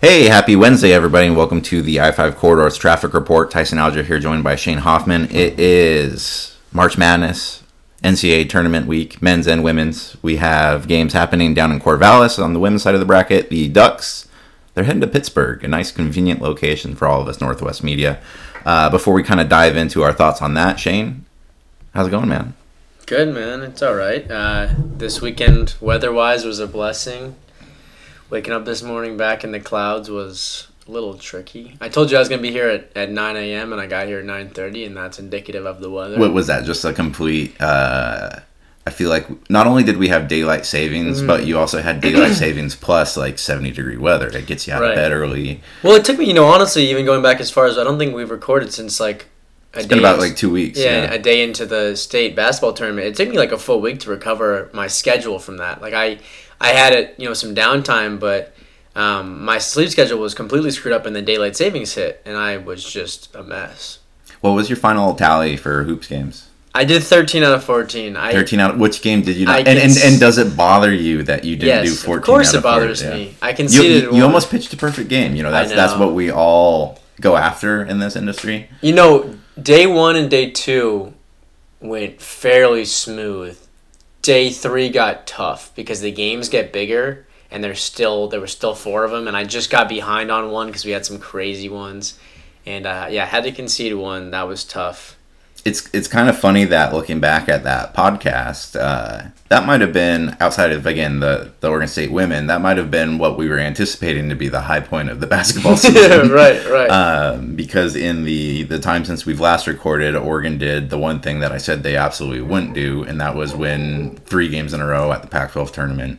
Hey, happy Wednesday, everybody, and welcome to the I-5 Corridors Traffic Report. Tyson Alger here, joined by Shane Hoffman. It is March Madness, NCAA Tournament Week, men's and women's. We have games happening down in Corvallis on the women's side of the bracket. The Ducks, they're heading to Pittsburgh, a nice, convenient location for all of us Northwest media. Before we kind of dive into our thoughts on that, Shane, how's it going, man? Good, man. It's all right. This weekend, weather-wise, was a blessing. Waking up this morning back in the clouds was a little tricky. I told you I was going to be here at 9 a.m. and I got here at 9:30, and that's indicative of the weather. What was that? Just a complete... I feel like not only did we have daylight savings, but you also had daylight savings plus like 70-degree weather. It gets you out of bed early. Well, it took me, honestly, even going back as far as I don't think we've recorded since like It's been about like 2 weeks. Yeah, a day into the state basketball tournament. It took me like a full week to recover my schedule from that. Like I had it, some downtime, but my sleep schedule was completely screwed up, and the daylight savings hit, and I was just a mess. What was your final tally for hoops games? I did 13 out of 14. 13 out of which game did you not? And does it bother you that you didn't do 14 out of 14? Of course it bothers me. I conceded you almost pitched a perfect game. That's what we all go after in this industry. Day 1 and day 2 went fairly smooth. Day 3 got tough because the games get bigger, and there were still 4 of them, and I just got behind on one because we had some crazy ones, and I had to concede one. That was tough. It's kind of funny that looking back at that podcast, that might have been, outside of, again, the Oregon State women, that might have been what we were anticipating to be the high point of the basketball season. Right. Because in the time since we've last recorded, Oregon did the one thing that I said they absolutely wouldn't do, and that was win 3 games in a row at the Pac-12 tournament.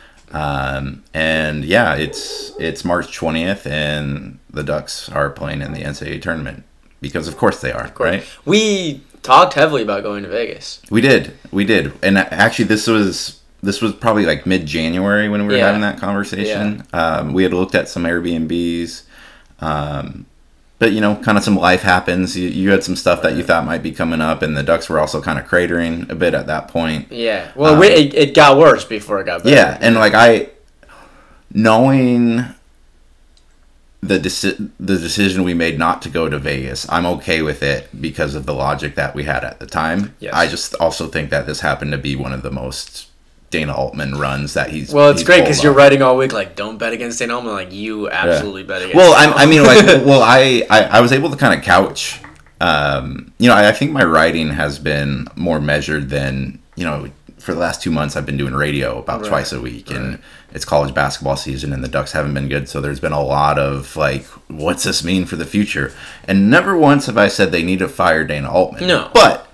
It's March 20th, and the Ducks are playing in the NCAA tournament. Because of course they are, right? We talked heavily about going to Vegas. We did. And actually this was probably like mid-January when we were having that conversation. Yeah. We had looked at some Airbnbs. But kind of some life happens. You had some stuff that you thought might be coming up, and the Ducks were also kind of cratering a bit at that point. Yeah. Well, it got worse before it got better. Yeah, and knowing the decision we made not to go to Vegas, I'm okay with it because of the logic that we had at the time. Yes. I just also think that this happened to be one of the most Dana Altman runs that he's... Well, it's great because you're writing all week like, don't bet against Dana Altman. Like, you absolutely bet against Dana Altman. I was able to kind of couch... I think my writing has been more measured than, for the last 2 months I've been doing radio about twice a week, and it's college basketball season, and the Ducks haven't been good, so there's been a lot of what's this mean for the future? And never once have I said they need to fire Dana Altman. No. But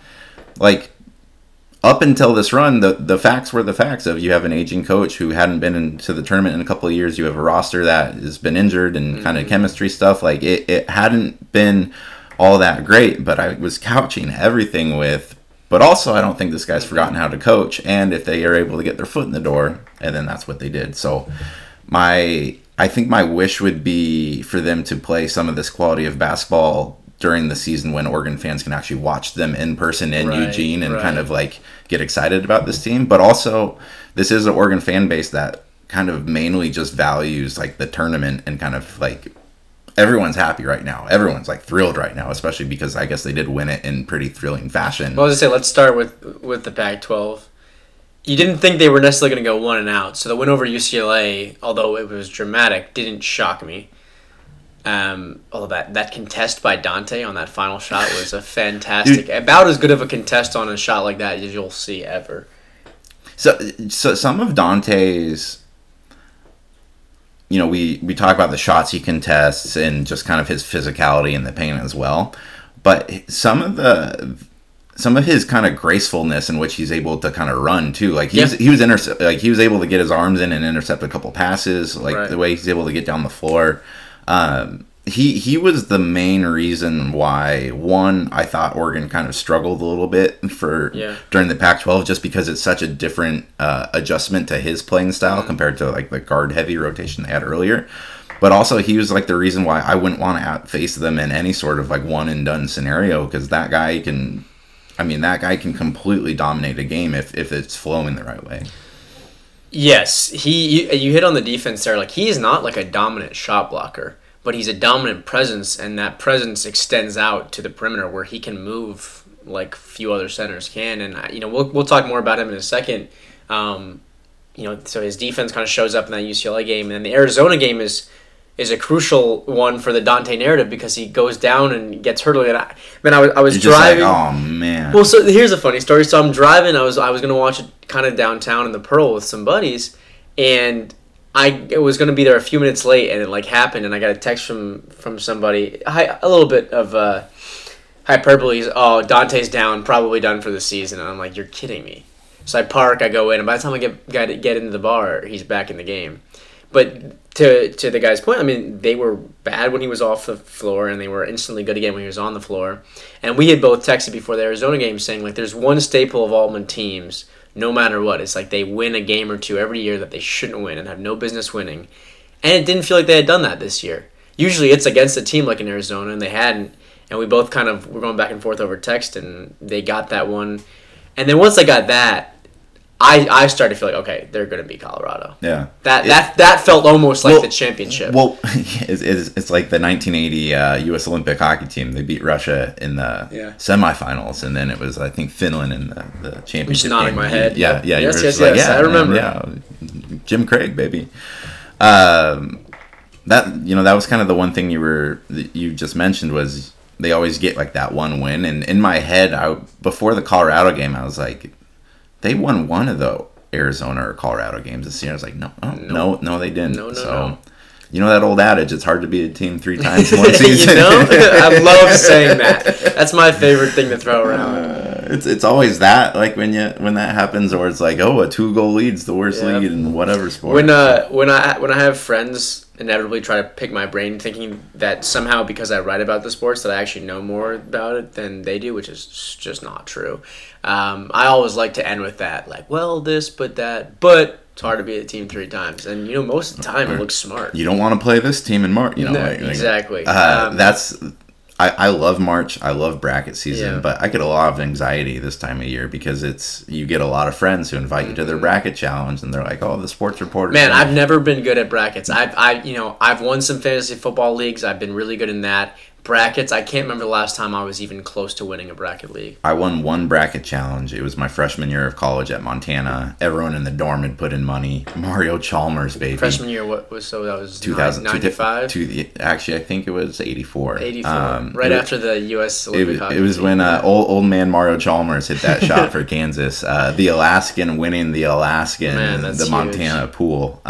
up until this run, the facts were the facts of you have an aging coach who hadn't been into the tournament in a couple of years. You have a roster that has been injured and kind of chemistry stuff. It hadn't been all that great, but I was couching everything with... But also, I don't think this guy's forgotten how to coach, and if they are able to get their foot in the door, and then that's what they did. So, I think my wish would be for them to play some of this quality of basketball during the season when Oregon fans can actually watch them in person in Eugene and kind of get excited about this team. But also, this is an Oregon fan base that kind of mainly just values the tournament and kind of everyone's happy right now. Everyone's thrilled right now, especially because I guess they did win it in pretty thrilling fashion. Well, I was going to say, let's start with the Pac-12. You didn't think they were necessarily going to go 1 and out, so the win over UCLA, although it was dramatic, didn't shock me. Although that contest by Dante on that final shot was a fantastic, about as good of a contest on a shot like that as you'll see ever. So some of Dante's... we talk about the shots he contests and just kind of his physicality in the paint as well. But some of his kind of gracefulness in which he's able to kind of run too. He was able to get his arms in and intercept a couple passes. The way he's able to get down the floor. He was the main reason why, one, I thought Oregon kind of struggled a little bit during the Pac-12 just because it's such a different adjustment to his playing style compared to the guard-heavy rotation they had earlier. But also he was the reason why I wouldn't want to outface them in any sort of one-and-done scenario, because that guy can completely dominate a game if it's flowing the right way. Yes, you hit on the defense there. Like, he is not like a dominant shot blocker, but he's a dominant presence, and that presence extends out to the perimeter where he can move like few other centers can. And we'll talk more about him in a second. So his defense kind of shows up in that UCLA game, and then the Arizona game is a crucial one for the Dante narrative because he goes down and gets hurt. And I was driving. Like, oh man. Well, so here's a funny story. So I'm driving. I was gonna watch it kind of downtown in the Pearl with some buddies, and I was gonna be there a few minutes late, and it like happened, and I got a text from somebody. A little bit of hyperbole. Oh, Dante's down, probably done for the season, and I'm like, you're kidding me. So I park, I go in, and by the time I get into the bar, he's back in the game. But to the guy's point, I mean, they were bad when he was off the floor, and they were instantly good again when he was on the floor. And we had both texted before the Arizona game saying, like, there's one staple of Altman teams, no matter what. It's like they win a game or two every year that they shouldn't win and have no business winning. And it didn't feel like they had done that this year. Usually it's against a team like in Arizona, and they hadn't. And we both kind of were going back and forth over text, and they got that one. And then once I got that, I started to feel like, okay, they're going to beat Colorado. Yeah. That felt almost like the championship. Well, it's like the 1980 U.S. Olympic hockey team. They beat Russia in the semifinals, and then it was, I think, Finland in the championship. I'm just nodding my head. Yeah. Yes, I remember. Yeah, Jim Craig, baby. That was kind of the one thing you just mentioned was they always get like that one win. And in my head, before the Colorado game, I was like, they won one of the Arizona or Colorado games this year. I was like, no, they didn't. No. You know that old adage, it's hard to beat a team 3 times in one season. I love saying that. That's my favorite thing to throw around. It's always that, like when that happens, or it's like, a 2-goal lead's the worst lead in whatever sport. When I have friends inevitably try to pick my brain, thinking that somehow because I write about the sports that I actually know more about it than they do, which is just not true. I always like to end with that, like, well, this, but that, but it's hard to beat a team 3 times, and most of the time it looks smart. You don't want to play this team in March, exactly. I love March. I love bracket season, but I get a lot of anxiety this time of year because you get a lot of friends who invite you to their bracket challenge, and they're like, "Oh, the sports reporter." Man, I've never been good at brackets. I've won some fantasy football leagues. I've been really good in that. Brackets, I can't remember the last time I was even close to winning a bracket league. I won one bracket challenge. It was my freshman year of college at Montana. Everyone in the dorm had put in money. Mario Chalmers, baby. Freshman year, that was 2095? Actually, I think it was 84. 84, after the U.S. Olympic hockey. It was when old man Mario Chalmers hit that shot for Kansas. The Alaskan winning the Montana pool.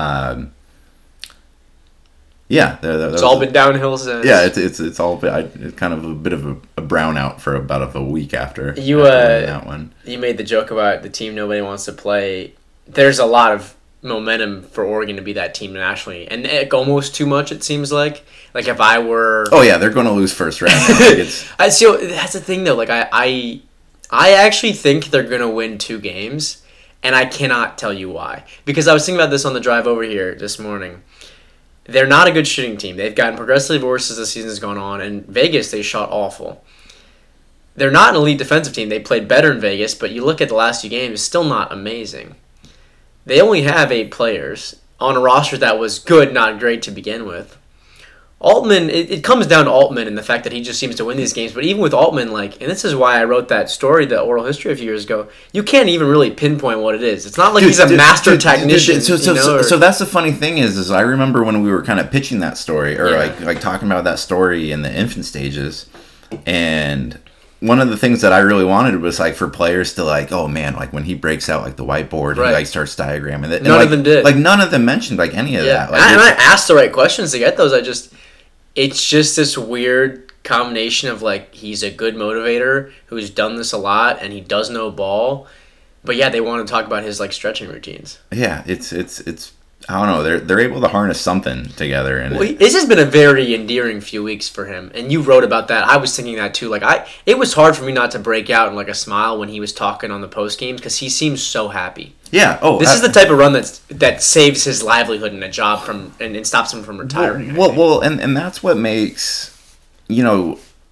Yeah, it's all been downhill since. Yeah, it's all been kind of a bit of a brownout for about a week after that one. You made the joke about the team nobody wants to play. There's a lot of momentum for Oregon to be that team nationally, and almost too much. It seems like if I were. Oh yeah, they're going to lose first round. I see. That's the thing though. Like I actually think they're going to win 2 games, and I cannot tell you why. Because I was thinking about this on the drive over here this morning. They're not a good shooting team. They've gotten progressively worse as the season's gone on. And Vegas, they shot awful. They're not an elite defensive team. They played better in Vegas, but you look at the last 2 games, still not amazing. They only have 8 players on a roster that was good, not great to begin with. Altman, it comes down to Altman and the fact that he just seems to win these games. But even with Altman, and this is why I wrote that story, the oral history a few years ago, you can't even really pinpoint what it is. It's not like he's a master technician. So that's the funny thing is I remember when we were kind of pitching that story, or like talking about that story in the infant stages, and one of the things that I really wanted was like for players to like, oh man, like when he breaks out like the whiteboard and like starts diagramming it. None of them did. Like none of them mentioned like any of that. Like, and I asked the right questions to get those. It's just this weird combination of like he's a good motivator who's done this a lot and he does know ball, but yeah, they want to talk about his like stretching routines. Yeah, it's I don't know. They're able to harness something together, and this has been a very endearing few weeks for him. And you wrote about that. I was thinking that too. Like it was hard for me not to break out in like a smile when he was talking on the post games because he seems so happy. Yeah. This is the type of run that saves his livelihood and a job and stops him from retiring. Well, and that's what makes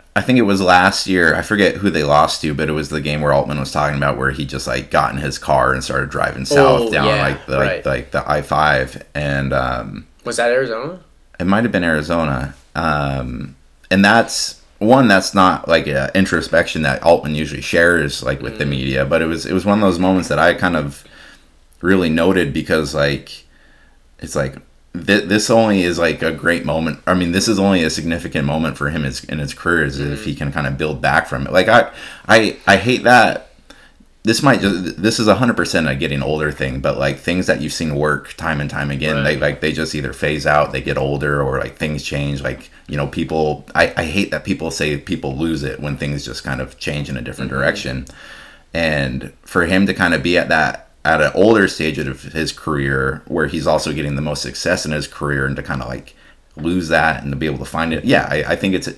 I think it was last year. I forget who they lost to, but it was the game where Altman was talking about where he just like got in his car and started driving south down like the I-5, and was that Arizona? It might have been Arizona, and that's one that's not like an introspection that Altman usually shares like with the media, but it was one of those moments that I kind of really noted because like it's like this only is like a great moment. I mean, this is only a significant moment for him in his career is if he can kind of build back from it. Like I hate that. This is 100% a getting older thing, but like things that you've seen work time and time again, they just either phase out, they get older, or like things change. Like, you know, people, I hate that people say people lose it when things just kind of change in a different direction. And for him to kind of be at an older stage of his career where he's also getting the most success in his career, and to kind of like lose that and to be able to find it, I think it's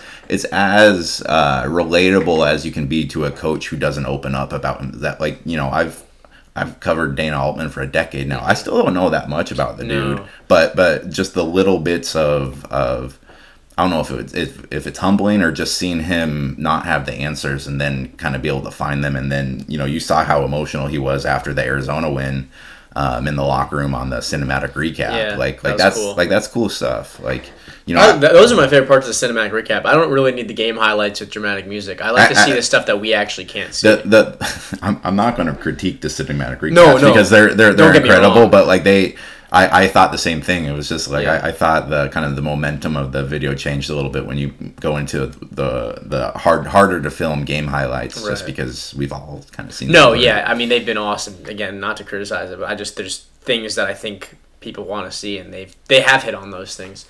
as relatable as you can be to a coach who doesn't open up about that. Like, you know, I've covered Dana Altman for a decade now. I still don't know that much about the dude, but just the little bits of I don't know if it's humbling or just seeing him not have the answers and then kind of be able to find them. And then, you know, you saw how emotional he was after the Arizona win in the locker room on the cinematic recap. Cool. That's cool stuff. Like, you know, those are my favorite parts of the cinematic recap. I don't really need the game highlights with dramatic music. I like to see the stuff that we actually can't see. I'm not going to critique the cinematic recaps because they're incredible, but like I thought the same thing. It was just like I thought the kind of the momentum of the video changed a little bit when you go into the harder to film game highlights, just because we've all kind of seen. I mean, they've been awesome. Again, not to criticize it, but there's things that I think people want to see, and they have hit on those things.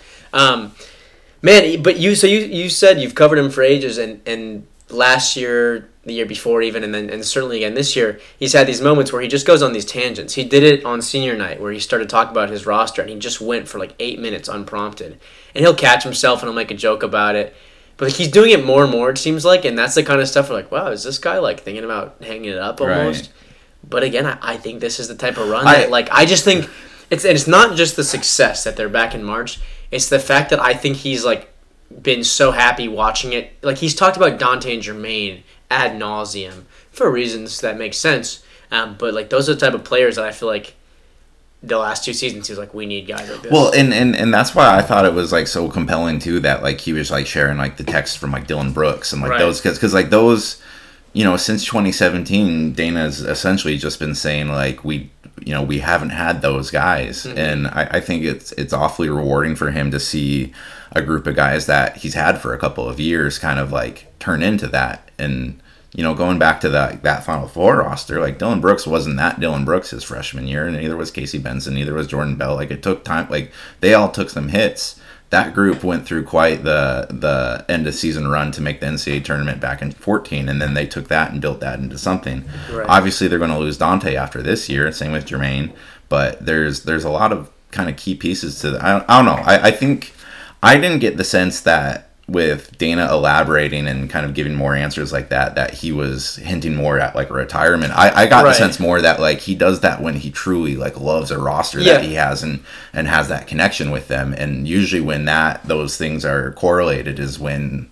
Man, but you said you've covered him for ages, and last year, the year before even, and certainly again this year, he's had these moments where he just goes on these tangents. He did it on senior night where he started talking about his roster, and he just went for like 8 minutes unprompted. And he'll catch himself and he'll make a joke about it. But he's doing it more and more, it seems like, and that's the kind of stuff we're like, wow, is this guy like thinking about hanging it up almost? Right. But again, I think this is the type of run that, like, I just think it's not just the success that they're back in March. It's the fact that I think he's like been so happy watching it. Like, he's talked about Dante and Jermaine ad nauseum for reasons that make sense. But like, those are the type of players that I feel like the last 2 seasons he was like, we need guys like this. Well, and that's why I thought it was like so compelling too, that like he was like sharing like the text from like Dylan Brooks and like those, because like those, you know, since 2017, Dana's essentially just been saying like we haven't had those guys. And I think it's awfully rewarding for him to see a group of guys that he's had for a couple of years kind of like turn into that. And, you know, going back to that Final Four roster, like Dylan Brooks wasn't that Dylan Brooks his freshman year, and neither was Casey Benson, neither was Jordan Bell. Like, it took time. Like, they all took some hits. That group went through quite the end of season run to make the NCAA tournament back in 2014, and then they took that and built that into something. Right. Obviously, they're going to lose Dante after this year, same with Jermaine, but there's a lot of kind of key pieces to that. I don't know. I think I didn't get the sense that with Dana elaborating and kind of giving more answers like that he was hinting more at like a retirement. I got the sense more that like he does that when he truly like loves a roster that he has and has that connection with them. And usually when those things are correlated is when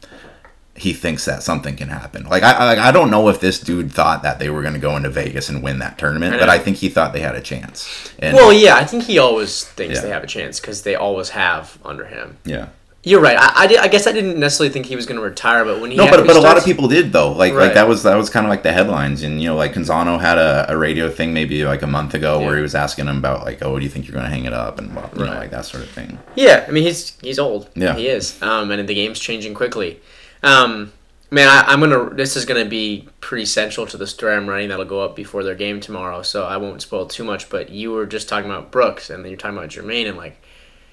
he thinks that something can happen. Like I don't know if this dude thought that they were going to go into Vegas and win that tournament, but I think he thought they had a chance. And, I think he always thinks they have a chance because they always have under him. Yeah. You're right. I guess I didn't necessarily think he was going to retire, but when he but a lot of people did though. Like that was kind of like the headlines, and you know, like Canzano had a radio thing maybe like a month ago where he was asking him about like, oh, do you think you're going to hang it up, and you know, like that sort of thing. Yeah, I mean he's old. Yeah, he is. And the game's changing quickly. Man, this is gonna be pretty central to the story I'm writing that'll go up before their game tomorrow, so I won't spoil too much. But you were just talking about Brooks, and then you're talking about Jermaine, and like.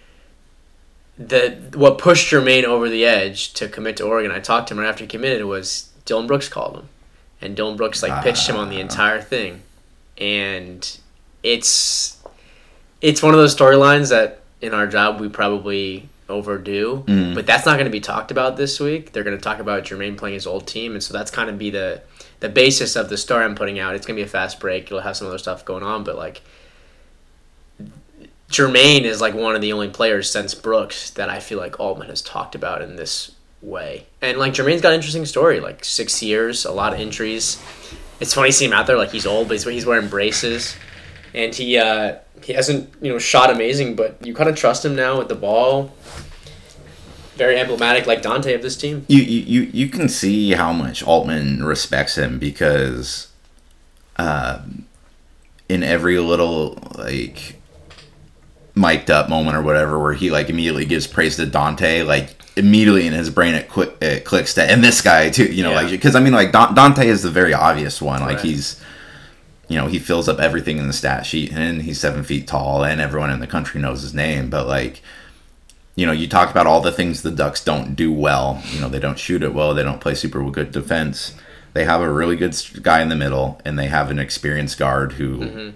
What pushed Jermaine over the edge to commit to Oregon, I talked to him right after he committed, was Dylan Brooks called him. And Dylan Brooks pitched him on the entire thing. And it's one of those storylines that in our job we probably overdo. But that's not going to be talked about this week. They're going to talk about Jermaine playing his old team, and so that's kind of be the basis of the story I'm putting out. It's going to be a fast break. It'll have some other stuff going on, but like Jermaine is like one of the only players since Brooks that I feel like Altman has talked about in this way. And like Jermaine's got an interesting story. Like 6 years, a lot of injuries. It's funny seeing him out there like he's old, but he's wearing braces, and he hasn't shot amazing, but you kind of trust him now with the ball. Very emblematic, like Dante, of this team. You can see how much Altman respects him because, in every little like mic'd up moment or whatever where he like immediately gives praise to Dante, like immediately in his brain it clicks to, and this guy too, like, because I mean like Dante is the very obvious one, like he's, he fills up everything in the stat sheet, and he's 7 feet tall, and everyone in the country knows his name, but like, you talk about all the things the Ducks don't do well. They don't shoot it well, they don't play super good defense. They have a really good guy in the middle, and they have an experienced guard who,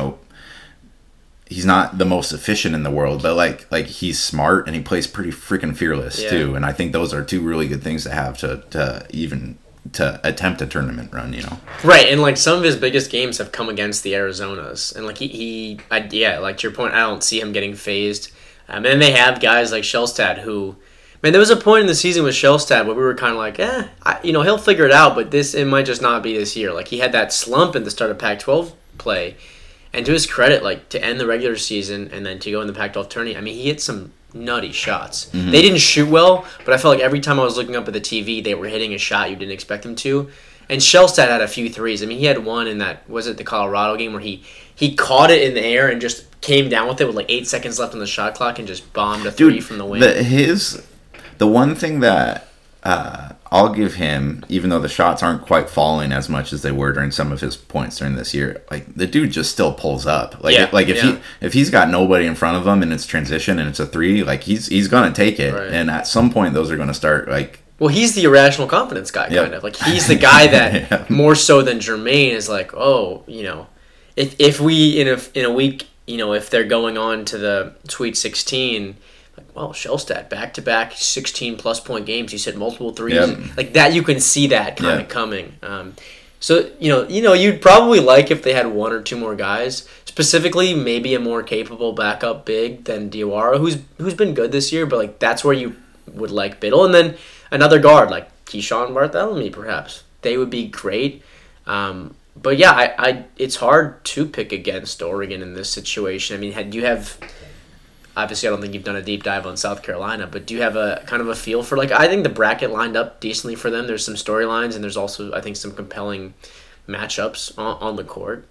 he's not the most efficient in the world, but like he's smart and he plays pretty freaking fearless too. And I think those are two really good things to have to even to attempt a tournament run, Right, and like some of his biggest games have come against the Arizonas, and like like to your point, I don't see him getting phased. And then they have guys like Shelstad who, man, there was a point in the season with Shelstad where we were kind of like, he'll figure it out, but it might just not be this year. Like he had that slump at the start of Pac-12 play. And to his credit, like to end the regular season and then to go in the Pac-12 tourney, I mean, he hit some nutty shots. Mm-hmm. They didn't shoot well, but I felt like every time I was looking up at the TV, they were hitting a shot you didn't expect them to. And Shelstad had a few threes. I mean, he had one in that, was it the Colorado game, where he caught it in the air and just came down with it with like 8 seconds left on the shot clock and just bombed a three from the wing. The one thing that I'll give him, even though the shots aren't quite falling as much as they were during some of his points during this year, like the dude just still pulls up. If he's got nobody in front of him and it's transition and it's a three, like he's gonna take it. Right. And at some point those are gonna start like. Well, he's the irrational confidence guy, kind of. Like he's the guy that more so than Jermaine is like, if we in a week, if they're going on to the Sweet 16. Like, well, Shelstad, back-to-back 16-plus point games. He's hit multiple threes. Yep. Like that, you can see that kind of coming. So, you'd probably like if they had one or two more guys. Specifically, maybe a more capable backup big than Diawara, who's been good this year, but like that's where you would like Biddle. And then another guard, like Keyshawn Bartholomew, perhaps. They would be great. But yeah, it's hard to pick against Oregon in this situation. I mean, do you have... Obviously, I don't think you've done a deep dive on South Carolina, but do you have a kind of a feel for, like, I think the bracket lined up decently for them. There's some storylines, and there's also, I think, some compelling matchups on the court.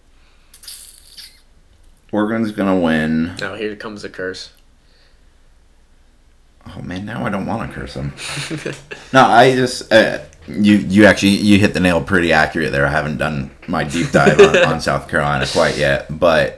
Oregon's going to win. Now, here comes the curse. Oh, man, now I don't want to curse them. No, I just... You hit the nail pretty accurate there. I haven't done my deep dive on South Carolina quite yet, but...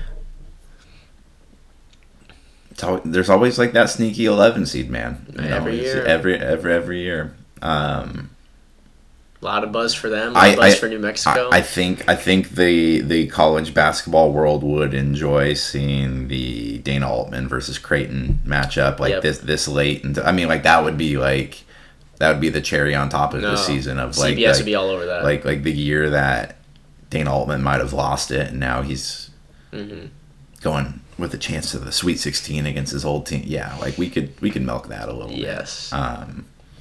There's always like that sneaky 11 seed, man. Every year. Every year. A lot of buzz for them. A lot of buzz for New Mexico. I think the college basketball world would enjoy seeing the Dana Altman versus Creighton matchup this late, and I mean like that would be the cherry on top of the season of like CBS would be all over that. Like the year that Dana Altman might have lost it, and now he's going with a chance to the Sweet 16 against his old team. Yeah, like we could milk that a little bit. Yes. What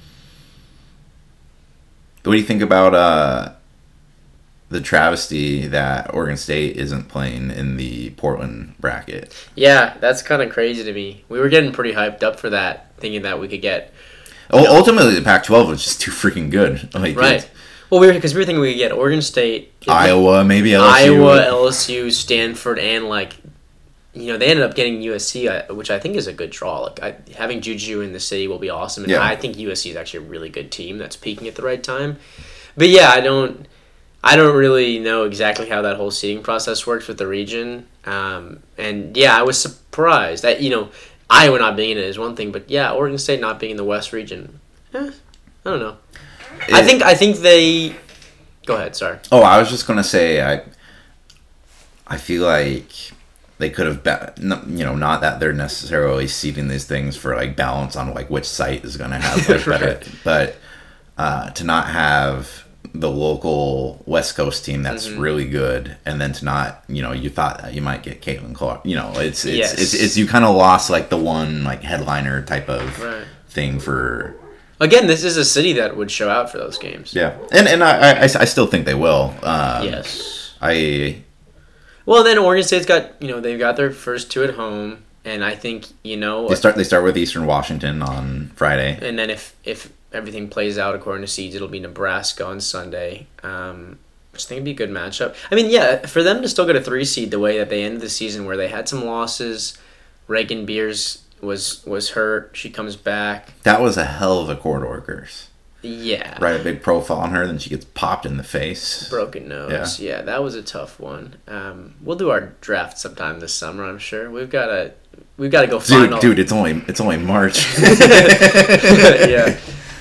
do you think about the travesty that Oregon State isn't playing in the Portland bracket? Yeah, that's kind of crazy to me. We were getting pretty hyped up for that, thinking that we could get... Ultimately, the Pac-12 was just too freaking good. Like, right. Well, because we were thinking we could get Oregon State... Iowa, maybe LSU. Iowa, LSU, Stanford, and like... they ended up getting USC, which I think is a good draw. Like having Juju in the city will be awesome, and I think USC is actually a really good team that's peaking at the right time. But yeah, I don't really know exactly how that whole seeding process works with the region. And yeah, I was surprised that Iowa not being in it is one thing, but yeah, Oregon State not being in the West region, I don't know. I think they. Go ahead. Sorry. Oh, I was just gonna say I feel like. They could have been, not that they're necessarily seeding these things for like balance on like which site is going to have like better, but to not have the local West Coast team that's really good, and then to not, you thought that you might get Caitlin Clark, it's you kind of lost like the one like headliner type of thing for. Again, this is a city that would show out for those games. Yeah, and I still think they will. Yes. Well, then Oregon State's got they've got their first 2 at home, and I think they start with Eastern Washington on Friday, and then if everything plays out according to seeds, it'll be Nebraska on Sunday. Which I think would be a good matchup. I mean, yeah, for them to still get a 3 seed the way that they ended the season, where they had some losses. Reagan Beers was hurt. She comes back. That was a hell of a corridor curse. Yeah. Right, a big profile on her, then she gets popped in the face. Broken nose. Yeah, that was a tough one. We'll do our draft sometime this summer, I'm sure. We've got to go find Dude, it's only March. Yeah.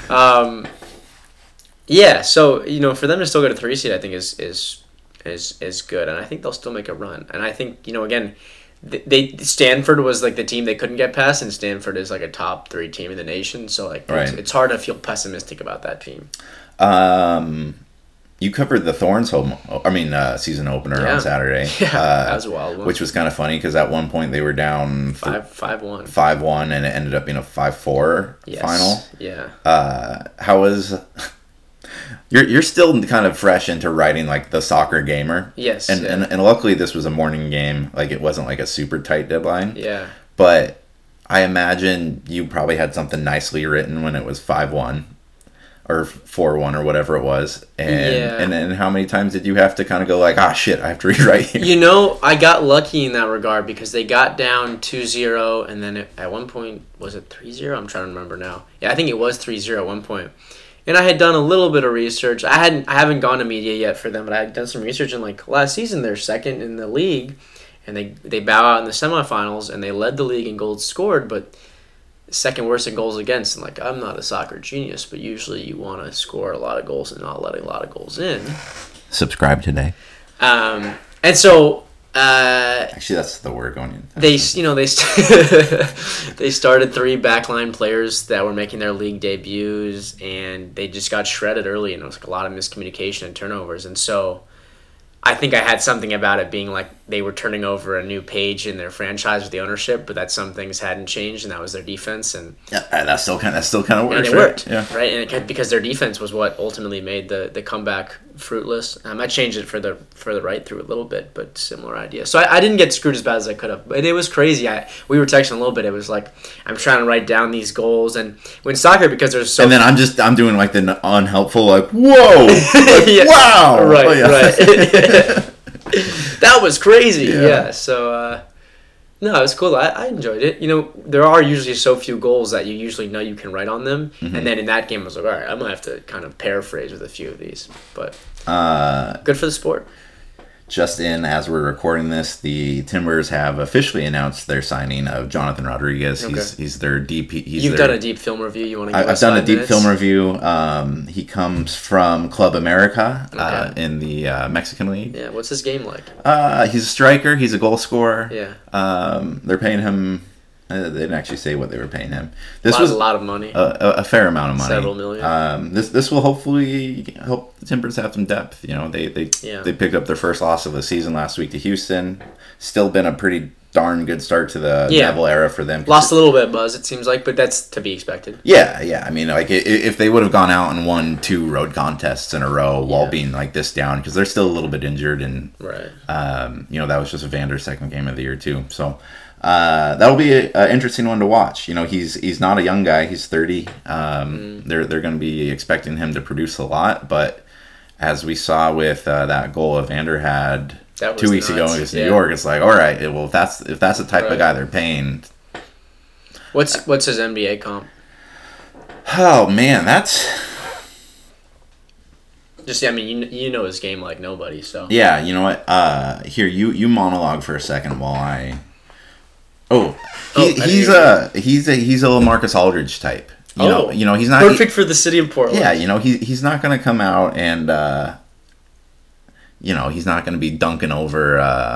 Yeah, so for them to still get a 3 seed, I think is good, and I think they'll still make a run. And I think again, Stanford was like the team they couldn't get past, and Stanford is like a top 3 team in the nation. So like it's hard to feel pessimistic about that team. You covered the Thorns season opener on Saturday. Yeah, that was a wild one. Which was kind of funny because at one point they were down 5-1, 5-1, and it ended up being a 5-4 final. Yeah. How was? You're still kind of fresh into writing like the soccer gamer. Yes. And luckily this was a morning game. Like it wasn't like a super tight deadline. Yeah. But I imagine you probably had something nicely written when it was 5-1 or 4-1 or whatever it was. And then how many times did you have to kind of go like, shit, I have to rewrite here? I got lucky in that regard because they got down 2-0, and then at one point, was it 3-0? I'm trying to remember now. Yeah, I think it was 3-0 at one point. And I had done a little bit of research. I haven't gone to media yet for them, but I had done some research. And like last season, they're second in the league, and they bow out in the semifinals, and they led the league in goals scored, but second worst in goals against. And like, I'm not a soccer genius, but usually you want to score a lot of goals and not letting a lot of goals in. Subscribe today. And so. Actually, that's the word going in. They started 3 backline players that were making their league debuts, and they just got shredded early, and it was like a lot of miscommunication and turnovers. And so I think I had something about it being like they were turning over a new page in their franchise with the ownership, but that some things hadn't changed, and that was their defense. And that still kind of works. And it worked, right? And because their defense was what ultimately made the comeback fruitless. I changed it for the right through a little bit, but similar idea. So I didn't get screwed as bad as I could have, but it was crazy. We were texting a little bit. It was like I'm trying to write down these goals, and when soccer, because there's so. And then I'm doing like the unhelpful like whoa, like, yeah. Wow, right, right. That was crazy. Yeah. So no, it was cool. I enjoyed it. There are usually so few goals that you usually know you can write on them, and then in that game I was like, all right, I'm gonna have to kind of paraphrase with a few of these, but good for the sport. Just in as we're recording this, the Timbers have officially announced their signing of Jonathan Rodriguez. Okay. He's their DP. You've done a deep film review. You want to? I've done a deep film review. He comes from Club America in the Mexican League. Yeah, what's his game like? He's a striker. He's a goal scorer. Yeah. They're paying him. They didn't actually say what they were paying him. This was a lot of money. A fair amount of money. Several million. This will hopefully help the Timbers have some depth. They picked up their first loss of the season last week to Houston. Still been a pretty darn good start to the Neville era for them. Lost a little bit of buzz, it seems like, but that's to be expected. Yeah. I mean, like if they would have gone out and won 2 road contests in a row while being like this down, because they're still a little bit injured, and right. That was just Vander's second game of the year too. So. That'll be an interesting one to watch. He's not a young guy. He's 30. They're going to be expecting him to produce a lot, but as we saw with that goal Evander had 2 weeks ago against New York, it's like, all right, well, if that's the type of guy they're paying. What's his NBA comp? Oh man, that's. Just I mean, you know his game like nobody. So yeah, you know what? Here, you monologue for a second while I. He's a Marcus Aldridge type. You know, he's not perfect for the city of Portland. Yeah, he's not going to come out and he's not going to be dunking over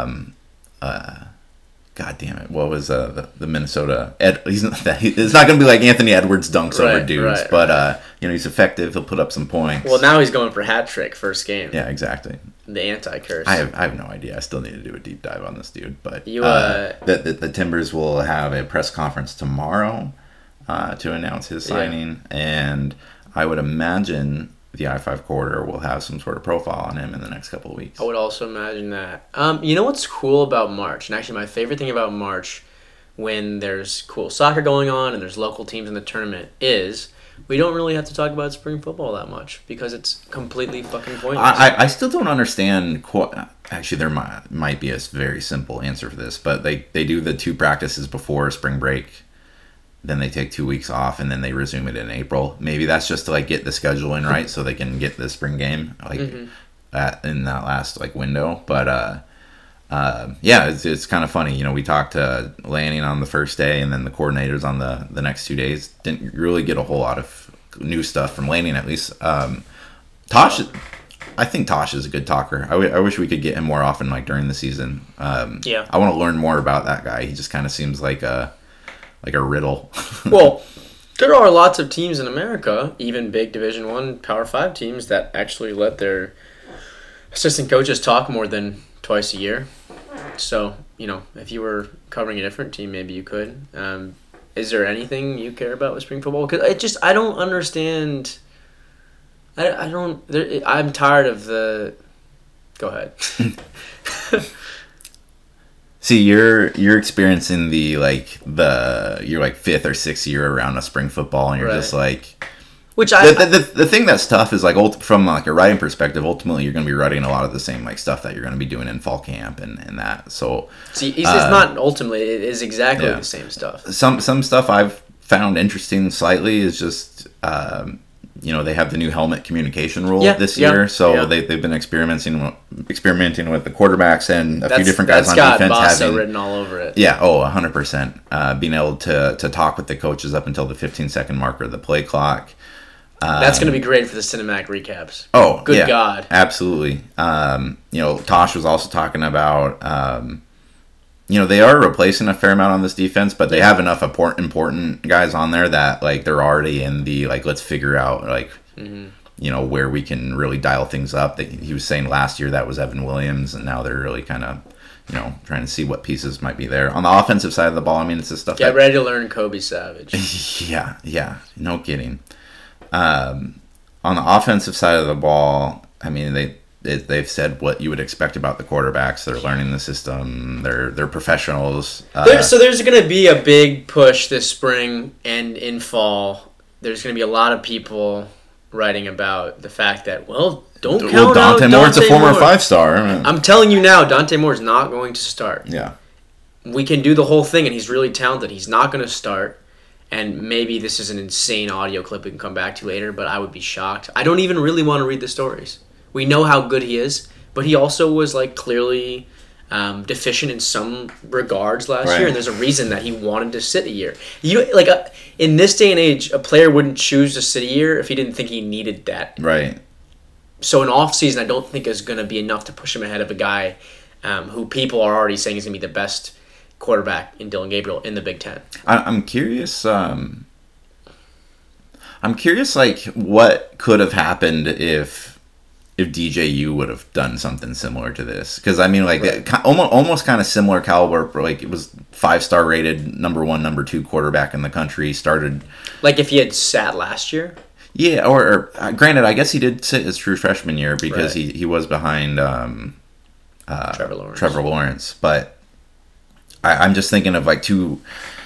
God damn it, what was the Minnesota it's not going to be like Anthony Edwards dunks over dudes, but he's effective. He'll put up some points. Well, now he's going for hat trick first game. Yeah, exactly. The anti-curse. I have no idea. I still need to do a deep dive on this dude. But you the Timbers will have a press conference tomorrow to announce his signing, and I would imagine the I-5 corridor will have some sort of profile on him in the next couple of weeks. I would also imagine that. You know what's cool about March, and actually my favorite thing about March, when there's cool soccer going on and there's local teams in the tournament, is we don't really have to talk about spring football that much because it's completely fucking pointless. I still don't understand. Actually, there might be a very simple answer for this, but they do the 2 practices before spring break, then they take 2 weeks off, and then they resume it in April. Maybe that's just to like get the schedule in right so they can get the spring game like in that last like window. But yeah, it's kind of funny. You know, we talked to Lanning on the first day, and then the coordinators on the next 2 days. Didn't really get a whole lot of new stuff from Lanning, at least. Tosh, I think Tosh is a good talker. I wish we could get him more often, like during the season. Yeah, I want to learn more about that guy. He just kind of seems like a riddle. Well, there are lots of teams in America, even big Division I, Power 5 teams, that actually let their assistant coaches talk more than twice a year. So, you know, if you were covering a different team, maybe you could. Is there anything you care about with spring football? Because I don't understand. I'm tired of the. Go ahead. See, you're experiencing your like 5th or 6th year around a spring football, and you're just like. Which the thing that's tough is like from like a writing perspective, ultimately you're going to be writing a lot of the same like stuff that you're going to be doing in fall camp and that. So see, it's not ultimately, it is exactly the same stuff. Some stuff I've found interesting slightly is just you know, they have the new helmet communication rule this year, so they've been experimenting with the quarterbacks, and a few different guys on defense having written all over it. Yeah, 100%. Being able to talk with the coaches up until the 15-second marker of the play clock. That's going to be great for the cinematic recaps. Oh, good God. Absolutely. You know, Tosh was also talking about, you know, they are replacing a fair amount on this defense, but they have enough important guys on there that, like, they're already in the, like, let's figure out, like, you know, where we can really dial things up. He was saying last year that was Evan Williams, and now they're really kind of, you know, trying to see what pieces might be there. On the offensive side of the ball, I mean, it's the stuff Get ready to learn Kobe Savage. Yeah. No kidding. On the offensive side of the ball, I mean, they've said what you would expect about the quarterbacks. They're learning the system. They're professionals. So there's going to be a big push this spring and in fall. There's going to be a lot of people writing about the fact that, don't count out Dante Moore's a former 5-star. I'm telling you now, Dante Moore's not going to start. Yeah. We can do the whole thing, and he's really talented. He's not going to start. And maybe this is an insane audio clip we can come back to later, but I would be shocked. I don't even really want to read the stories. We know how good he is, but he also was like clearly deficient in some regards last year, and there's a reason that he wanted to sit a year. In this day and age, a player wouldn't choose to sit a year if he didn't think he needed that. Right. So an off season, I don't think is going to be enough to push him ahead of a guy who people are already saying is going to be the best quarterback in Dylan Gabriel in the Big Ten. I'm curious. I'm curious, like, what could have happened if DJU would have done something similar to this. Because, I mean, like, almost kind of similar caliber. Like, it was 5-star rated, number 1, number 2 quarterback in the country. Started... Like, if he had sat last year? Yeah, or granted, I guess he did sit his true freshman year because he was behind Trevor Lawrence. But I'm just thinking of, like, two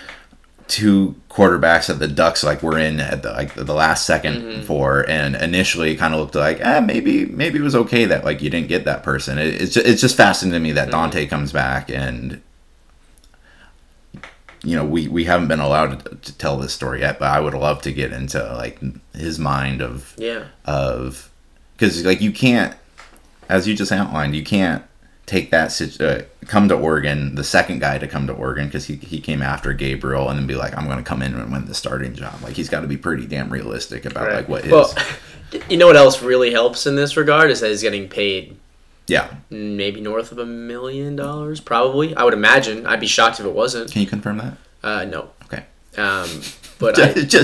quarterbacks that the Ducks were in at the last second for, and initially it kind of looked like maybe it was okay that you didn't get that person. It's just fascinating to me that Dante comes back, and you know we haven't been allowed to tell this story yet, but I would love to get into his mind of because you can't, as you just outlined, you can't take that come to Oregon, the second guy to come to Oregon, because he came after Gabriel, and then be like, I'm going to come in and win the starting job. He's got to be pretty damn realistic about what his... Well, you know what else really helps in this regard is that he's getting paid maybe north of $1 million, probably. I would imagine. I'd be shocked if it wasn't. Can you confirm that? No. Okay. But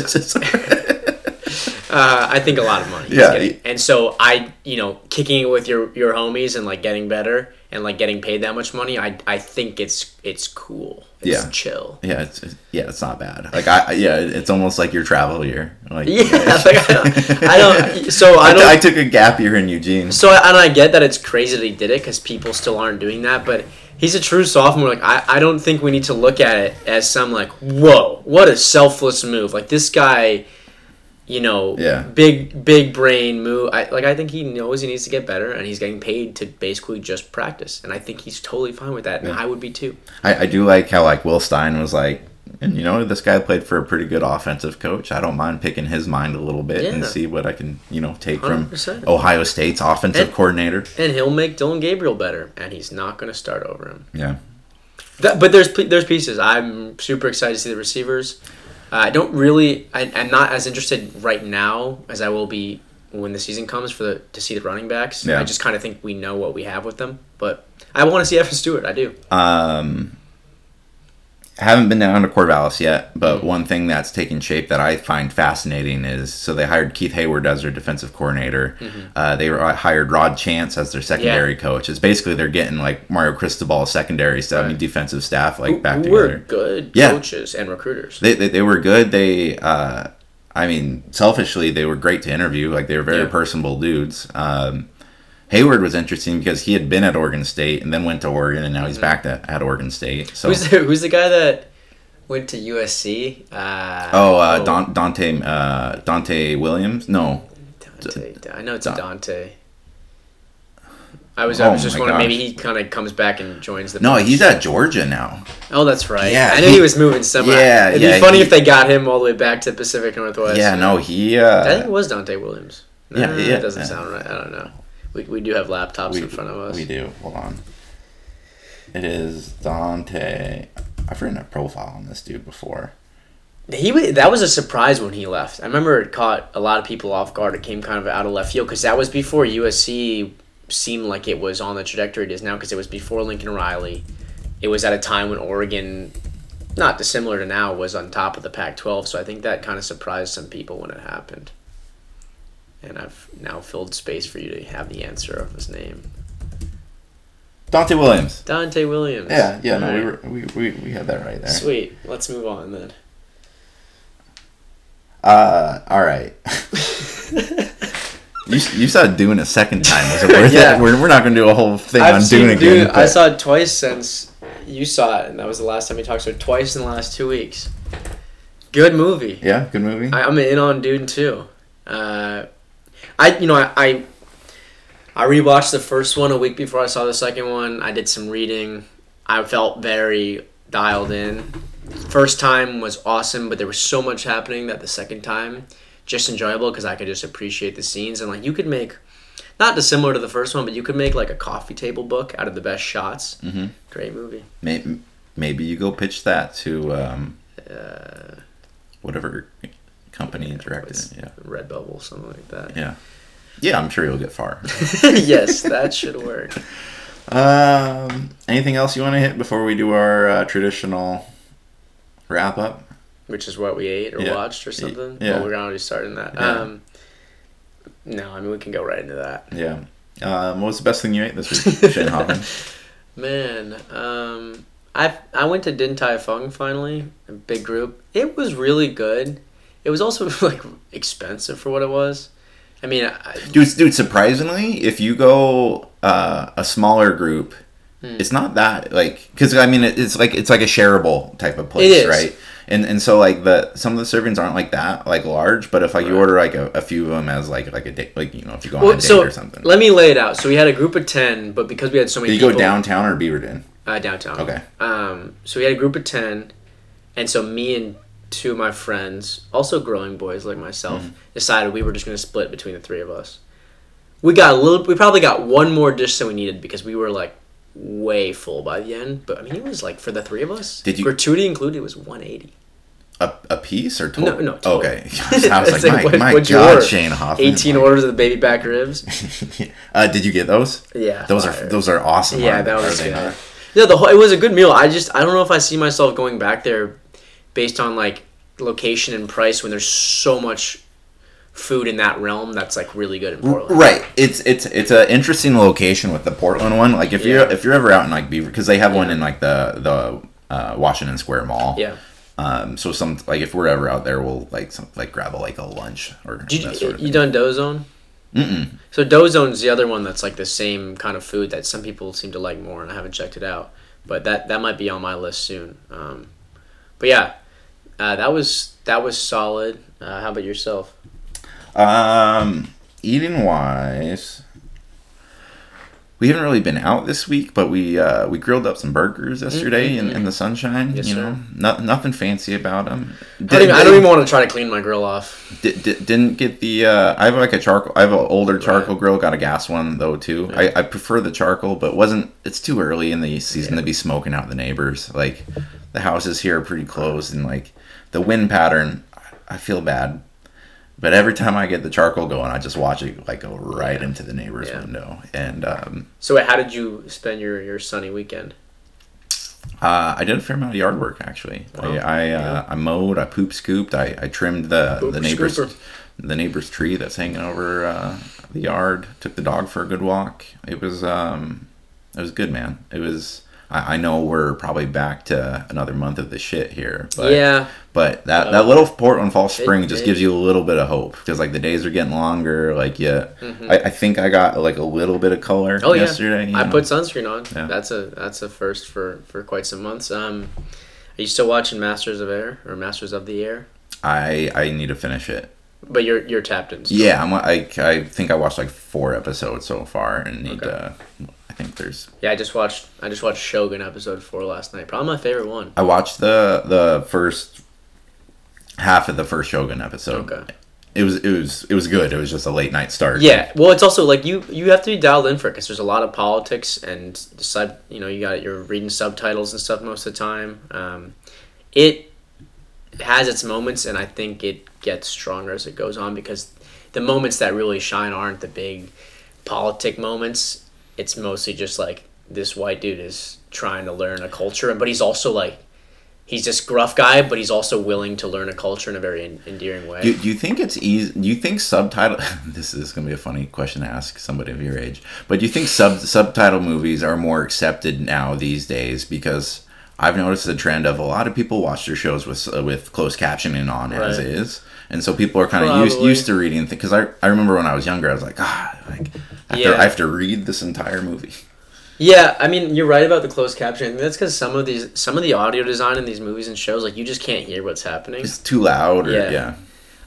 I think a lot of money. And so kicking it with your homies and getting better and like getting paid that much money, I think it's cool. It's chill. Yeah, it's not bad. Like it's almost like your travel year. Like I took a gap year in Eugene. So and I get that it's crazy that he did it because people still aren't doing that, but he's a true sophomore. Like I don't think we need to look at it as some like, whoa, what a selfless move. Like this guy, big brain move. I think he knows he needs to get better, and he's getting paid to basically just practice. And I think he's totally fine with that, and I would be too. I do like how like Will Stein was like, and this guy played for a pretty good offensive coach. I don't mind picking his mind a little bit and see what I can take 100%. From Ohio State's offensive coordinator. And he'll make Dylan Gabriel better, and he's not going to start over him. Yeah. But there's pieces. I'm super excited to see the receivers. I'm not as interested right now as I will be when the season comes to see the running backs. Yeah. I just kind of think we know what we have with them. But I want to see Evan Stewart. I do. I haven't been down to Corvallis yet, but one thing that's taken shape that I find fascinating is, so they hired Keith Hayward as their defensive coordinator. Mm-hmm. They hired Rod Chance as their secondary coach. It's basically they're getting like Mario Cristobal secondary staff, defensive staff back together. Who were good coaches and recruiters. They were good. They, selfishly, they were great to interview. Like they were very personable dudes. Hayward was interesting because he had been at Oregon State and then went to Oregon, and now he's back at Oregon State. So who's the guy that went to USC? Dante Williams? No. I know it's Dante. I was just wondering, maybe he kind of comes back and joins the. No, he's at Georgia now. Oh, that's right. Yeah, I knew he was moving somewhere. Yeah, it'd be funny if they got him all the way back to the Pacific Northwest. Yeah, no, he. I think it was Dante Williams. It doesn't sound right. I don't know. We do have laptops in front of us. We do. Hold on. It is Dante. I've written a profile on this dude before. That was a surprise when he left. I remember it caught a lot of people off guard. It came kind of out of left field because that was before USC seemed like it was on the trajectory it is now, because it was before Lincoln Riley. It was at a time when Oregon, not dissimilar to now, was on top of the Pac-12. So I think that kind of surprised some people when it happened. And I've now filled space for you to have the answer of his name. Dante Williams. Dante Williams. Yeah. No, we had that right there. Sweet. Let's move on then. All right. You saw Dune a second time. Was it worth it? We're not going to do a whole thing on Dune again. I saw it twice since you saw it, and that was the last time we talked. So twice in the last 2 weeks. Good movie. Yeah, good movie. I'm in on Dune too. I rewatched the first one a week before I saw the second one. I did some reading. I felt very dialed in. First time was awesome, but there was so much happening that the second time just enjoyable because I could just appreciate the scenes. And like you could make, not dissimilar to the first one, but you could make like a coffee table book out of the best shots. Mm-hmm. Great movie. Maybe you go pitch that to whatever company directed it. Yeah, Redbubble, something like that. Yeah, I'm sure you'll get far. Yes, that should work. Anything else you want to hit before we do our traditional wrap up? Which is what we ate or watched or something? Yeah. Well, we're already starting that. Yeah. No, I mean, we can go right into that. Yeah. What was the best thing you ate this week, Shane Hoffman? Man, I went to Din Tai Fung finally, a big group. It was really good. It was also like expensive for what it was. I mean, dude, surprisingly, if you go a smaller group, it's not that because I mean it's like a shareable type of place, right? And so like some of the servings aren't like that large, but if you order like a few of them as like a day, if you go on a date or something. Let me lay it out. So we had a group of 10, but because we had so many people. Did you go downtown or Beaverton? Downtown. Okay. So we had a group of 10, and so me and two of my friends, also growing boys like myself, decided we were just going to split between the three of us. We probably got one more dish than we needed because we were like way full by the end. But I mean, it was like for the three of us, gratuity included, it was $180. A piece or total? No, total. Okay. I was like, my God, Shane Hoffman. 18 orders of the baby back ribs. Did you get those? Yeah. Those are awesome. Yeah, that was good. Yeah, it was a good meal. I don't know if I see myself going back there based on like location and price when there's so much food in that realm that's like really good in Portland. Right. It's an interesting location with the Portland one. Like if you're ever out in like Beaver, because they have one in like the Washington Square Mall. Yeah. So some like if we're ever out there, we'll like grab a lunch or that sort of you thing. done Doughzone? Mm-mm. So Doughzone's the other one that's like the same kind of food that some people seem to like more, and I haven't checked it out. But that might be on my list soon. But yeah, that was solid. How about yourself? Eating wise, we haven't really been out this week, but we grilled up some burgers yesterday in the sunshine. Yes, you know, nothing fancy about them. I don't even want to try to clean my grill off. Didn't get the. I have like a charcoal. I have an older charcoal grill. Got a gas one though too. I prefer the charcoal, but it's too early in the season to be smoking out the neighbors. Like the houses here are pretty close, and like the wind pattern, I feel bad. But every time I get the charcoal going, I just watch it like go right into the neighbor's window. And so, how did you spend your sunny weekend? I did a fair amount of yard work actually. Wow. I mowed, I poop scooped, I trimmed the neighbor's tree that's hanging over the yard. Took the dog for a good walk. It was good, man. It was. I know we're probably back to another month of the shit here, but that little Portland fall spring just gives you a little bit of hope because like the days are getting longer. Like I think I got like a little bit of color yesterday. I put sunscreen on. Yeah. That's a first for quite some months. Are you still watching Masters of Air or Masters of the Air? I need to finish it. But you're tapped in. Still. Yeah, I think I watched like 4 episodes so far and need to. I think there's. Yeah, I just watched Shogun episode 4 last night. Probably my favorite one. I watched the first half of the first Shogun episode. Okay. It was good. It was just a late night start. Yeah, well, it's also like you have to be dialed in for it because there's a lot of politics and you're reading subtitles and stuff most of the time. It has its moments, and I think it gets stronger as it goes on because the moments that really shine aren't the big politic moments. It's mostly just like this white dude is trying to learn a culture, but he's also like he's this gruff guy, but he's also willing to learn a culture in a very endearing way. Do you think it's easy? Do you think subtitle? This is going to be a funny question to ask somebody of your age, but do you think subtitle movies are more accepted now these days? Because I've noticed the trend of a lot of people watch their shows with closed captioning on as is, and so people are kind of used to reading. Because I remember when I was younger, I was like, I have to read this entire movie. Yeah, I mean, you're right about the closed captioning. That's because some of the audio design in these movies and shows, like you just can't hear what's happening. It's too loud. Yeah,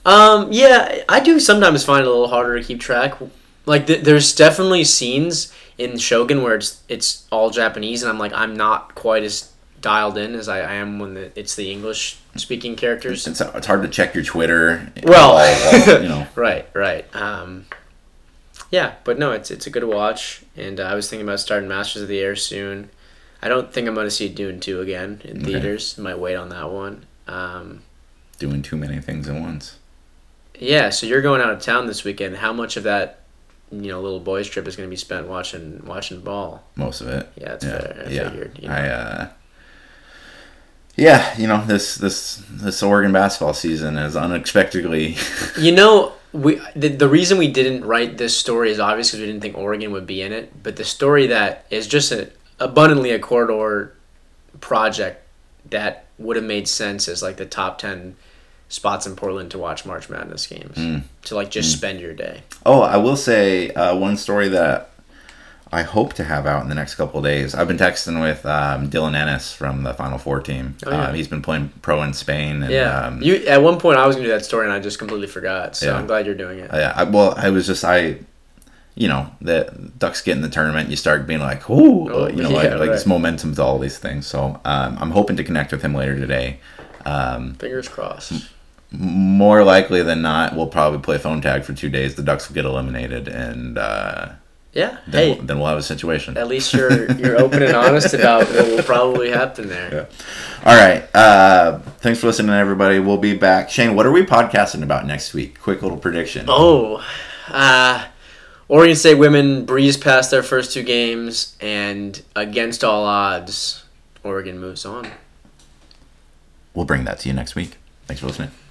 I do sometimes find it a little harder to keep track. Like there's definitely scenes in Shogun where it's all Japanese, and I'm not quite as dialed in as I am when it's the English speaking characters. It's hard to check your Twitter. Well, right. Yeah, but no, it's a good watch, and I was thinking about starting Masters of the Air soon. I don't think I'm going to see Dune 2 again in theaters. Might wait on that one. Doing too many things at once. Yeah, so you're going out of town this weekend. How much of that, little boys trip is going to be spent watching ball? Most of it. Yeah, that's fair. I figured. This Oregon basketball season is unexpectedly. The reason we didn't write this story is obvious because we didn't think Oregon would be in it. But the story that is just abundantly a corridor project that would have made sense as like the top 10 spots in Portland to watch March Madness games to just spend your day. Oh, I will say one story that I hope to have out in the next couple of days. I've been texting with Dylan Ennis from the Final Four team. Oh, yeah. He's been playing pro in Spain. And, at one point I was going to do that story and I just completely forgot. So I'm glad you're doing it. The Ducks get in the tournament. You start being like, ooh, this momentum to all these things. So I'm hoping to connect with him later today. Fingers crossed. More likely than not, we'll probably play phone tag for 2 days. The Ducks will get eliminated and... Then we'll have a situation. At least you're open and honest about what will probably happen there. Yeah. All right. Thanks for listening, everybody. We'll be back. Shane, what are we podcasting about next week? Quick little prediction. Oregon State women breeze past their first 2 games, and against all odds, Oregon moves on. We'll bring that to you next week. Thanks for listening.